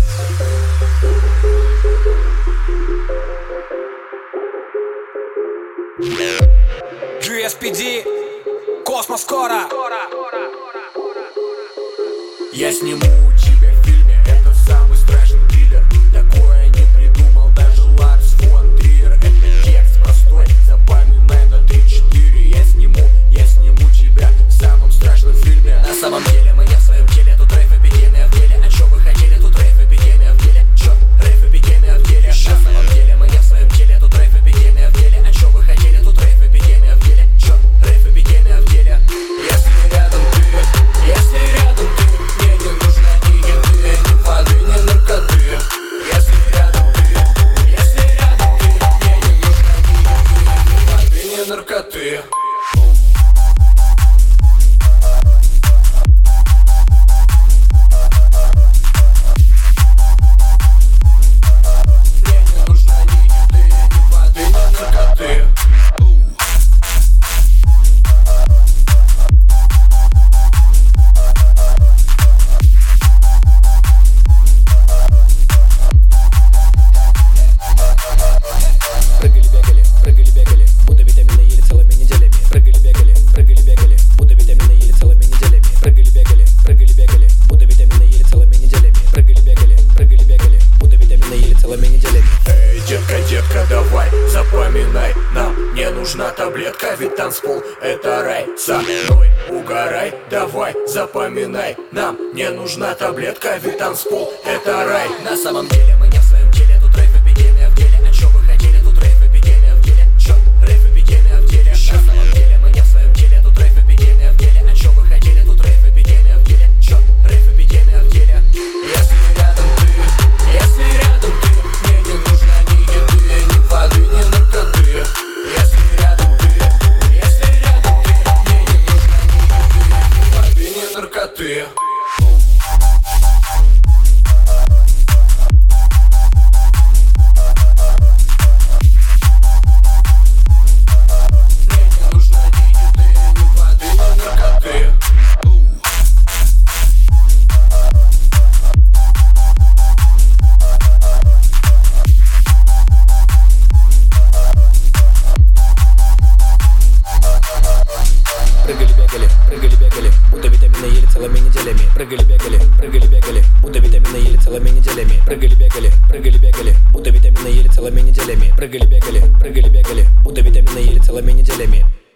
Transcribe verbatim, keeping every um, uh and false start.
джи эс пи ди, Космос скоро. Я сниму тебя в фильме, это самый страшный триллер. Такое не придумал даже Ларс фон Триер. Это текст простой, запоминай на три-четыре. Я сниму, я сниму тебя в самом страшном фильме. На самом деле мы не в своем теле, тут рейф-эпидемия в деле. А чё вы хотели, тут рейф-эпидемия в деле? Чё, рейф-эпидемия в деле? На самом деле мы не в своем теле, тут рейф-эпидемия в деле. А чё вы хотели, тут рейф-эпидемия в деле? Чё, рейф-эпидемия в деле? Если рядом ты, если рядом ты, мне не нужно ни еды, ни воды, ни наркоты. Если рядом ты, если рядом ты, мне не нужно ни еды, ни воды, ни наркоты. Детка, давай, запоминай, нам не нужна таблетка, ведь танцпол это рай. Со мной угорай, давай, запоминай, нам не нужна таблетка, ведь танцпол это рай. На самом деле мы не в своем теле, тут рейф-эпидемия в деле. А чё вы хотели, тут рейф-эпидемия в деле? Чё, рейф-эпидемия в деле? На самом деле мы не в своем теле, тут рейф-эпидемия в деле. А чё вы хотели, тут рейф-эпидемия в деле? Чё, рейф-эпидемия в деле? Если рядом ты, если рядом ты, мне не нужна ни еды, ни воды, ни наркоты. Если рядом ты, если рядом ты, мне не нужна ни еды, ни воды, ни наркоты. Прыгали-бегали, прыгали-бегали, будто витамины ели целыми неделями. Прыгали-бегали, прыгали-бегали, будто витамины ели целыми неделями. Прыгали-бегали, прыгали-бегали, будто витамины ели целыми неделями. Прыгали-бегали, прыгали-бегали, будто витамины ели целыми неделями.